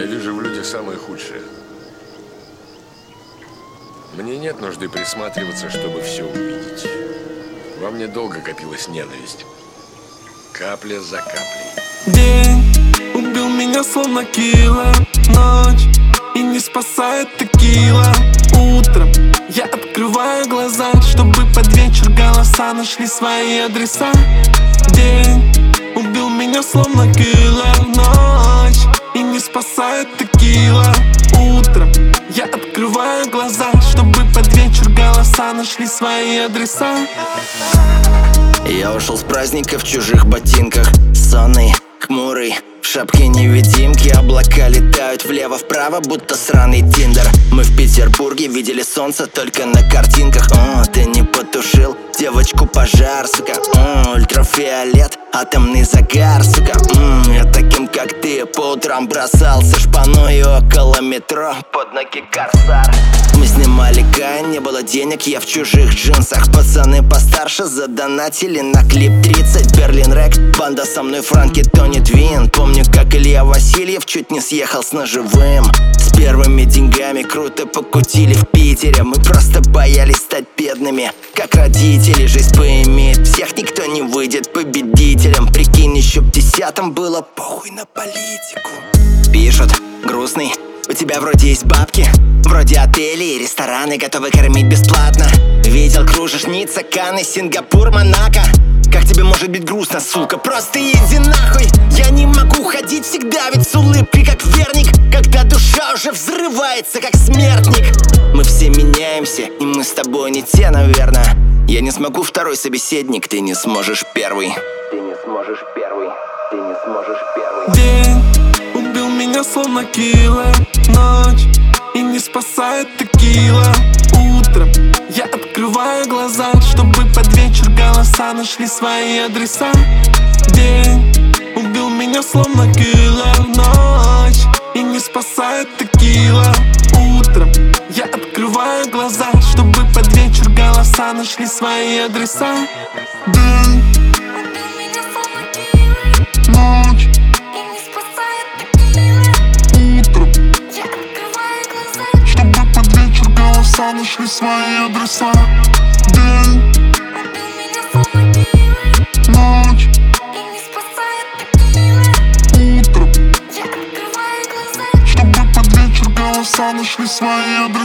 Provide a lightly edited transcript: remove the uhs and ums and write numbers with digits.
вижу в людях самое худшее. Мне нет нужды присматриваться, чтобы все увидеть. Во мне долго копилась ненависть. Капля за каплей. День убил меня словно киллер. Ночь и не спасает текила. Утром я открываю глаза, чтобы под вечер голоса нашли свои адреса. День убил меня словно киллер. Ночь и не спасает текила. Утром я открываю глаза, чтобы под вечер голоса нашли свои адреса. Я ушел с праздника в чужих ботинках, сонный, хмурый, в шапке невидимки. Облака летают влево-вправо, будто сраный тиндер. Мы в Петербурге видели солнце только на картинках. О, ты не потушил девочку пожар, сука. Ультрафиолет, атомный загар, сука. Я таким, как ты, по утрам бросался шпаной около метро, под ноги корсар. Мы снимали Кайн, не было денег, я в чужих джинсах. Пацаны постарше задонатили на клип 30. Берлин Рэк, банда со мной, Франки тонет вин. Помню, как Илья Васильев чуть не съехал с ножевым. С первыми деньгами круто покутили в Питере. Мы просто боялись стать бедными, как родители. Жизнь поимеет всех, никто не выйдет победителем. Прикинь, еще в 10-м было похуй на политику. Пишут, грустный, у тебя вроде есть бабки, вроде отели и рестораны готовы кормить бесплатно. Видел, кружишь Ницца, Канны, Сингапур, Монако. Как тебе может быть грустно, сука? Просто иди нахуй. Я не могу ходить всегда, ведь с улыбкой как верник, когда душа уже взрывается, как смертник. Мы все меняемся, и мы с тобой не те, наверное. Я не смогу второй собеседник, ты не сможешь первый. Ты не сможешь первый, ты не сможешь первый. День убил меня словно киллер. Ночь и не спасает текила. Утром я открываю глаза, чтобы под вечер голоса нашли свои адреса. День убил меня словно киллер. Ночь и не спасает текила. Утром я открываю глаза, чтобы под вечер голоса нашли свои адреса. День убил меня словно киллер. Ночь и не спасает текила. Утром я открываю глаза, чтобы под вечер голоса нашли свои адреса. День убил меня словно киллер. Ночь и не спасает текила. Утром я открываю глаза, чтобы под вечер голоса нашли свои адреса.